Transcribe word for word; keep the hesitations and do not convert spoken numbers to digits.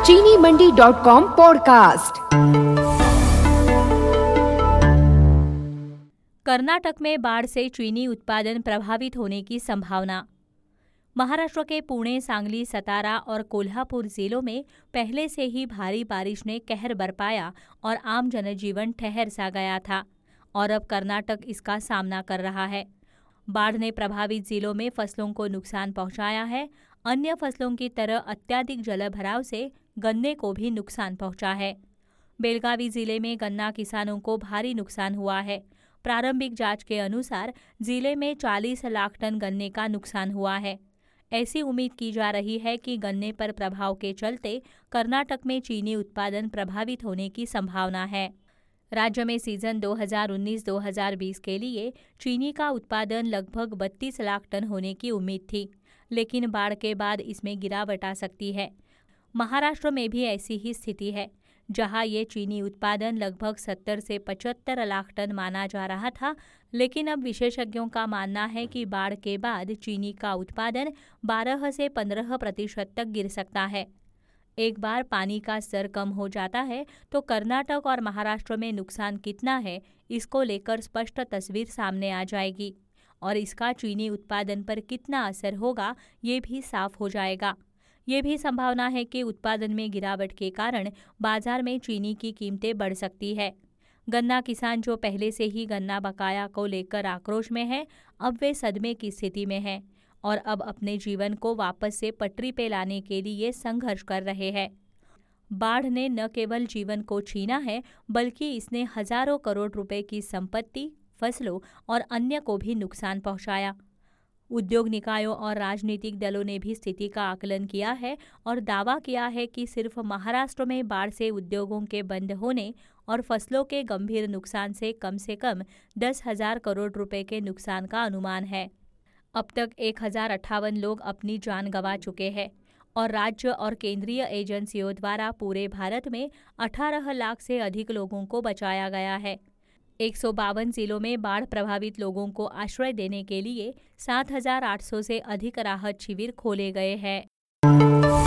चीनी Mandi dot com podcast. Karnataka में बाढ़ से चीनी उत्पादन प्रभावित होने की संभावना। महाराष्ट्र के पुणे, सांगली, सतारा और कोल्हापुर जिलों में पहले से ही भारी बारिश ने कहर बरपाया और आम जनजीवन ठहर सा गया था और अब कर्नाटक इसका सामना कर रहा है। बाढ़ ने प्रभावित जिलों में फसलों को नुकसान पहुंचाया है। अन्य फसलों की तरह अत्यधिक जलभराव से गन्ने को भी नुकसान पहुंचा है। बेलगावी जिले में गन्ना किसानों को भारी नुकसान हुआ है। प्रारंभिक जांच के अनुसार जिले में चालीस लाख टन गन्ने का नुकसान हुआ है। ऐसी उम्मीद की जा रही है कि गन्ने पर प्रभाव के चलते कर्नाटक में चीनी उत्पादन प्रभावित होने की संभावना है। राज्य में सीजन दो हज़ार उन्नीस दो हज़ार बीस के लिए चीनी का उत्पादन लगभग बत्तीस लाख टन होने की उम्मीद थी, लेकिन बाढ़ के बाद इसमें गिरावट आ सकती है। महाराष्ट्र में भी ऐसी ही स्थिति है, जहां ये चीनी उत्पादन लगभग सत्तर से पचहत्तर लाख टन माना जा रहा था, लेकिन अब विशेषज्ञों का मानना है कि बाढ़ के बाद चीनी का उत्पादन बारह से पंद्रह प्रतिशत तक गिर सकता है। एक बार पानी का स्तर कम हो जाता है तो कर्नाटक और महाराष्ट्र में नुकसान कितना है, इसको लेकर स्पष्ट तस्वीर सामने आ जाएगी और इसका चीनी उत्पादन पर कितना असर होगा ये भी साफ हो जाएगा। ये भी संभावना है कि उत्पादन में गिरावट के कारण बाजार में चीनी की कीमतें बढ़ सकती है। गन्ना किसान जो पहले से ही गन्ना बकाया को लेकर आक्रोश में है, अब वे सदमे की स्थिति में हैं और अब अपने जीवन को वापस से पटरी पे लाने के लिए संघर्ष कर रहे हैं। बाढ़ ने न केवल जीवन को छीना है, बल्कि इसने हजारों करोड़ रुपए की संपत्ति, फसलों और अन्य को भी नुकसान पहुंचाया। उद्योग निकायों और राजनीतिक दलों ने भी स्थिति का आकलन किया है और दावा किया है कि सिर्फ महाराष्ट्र में बाढ़ से उद्योगों के बंद होने और फसलों के गंभीर नुकसान से कम से कम दस हजार करोड़ रुपए के नुकसान का अनुमान है। अब तक एक हजार अट्ठावन लोग अपनी जान गंवा चुके हैं और राज्य और केंद्रीय एजेंसियों द्वारा पूरे भारत में अठारह लाख से अधिक लोगों को बचाया गया है। एक सौ बावन जिलों में बाढ़ प्रभावित लोगों को आश्रय देने के लिए सात हजार आठ सौ से अधिक राहत शिविर खोले गए हैं।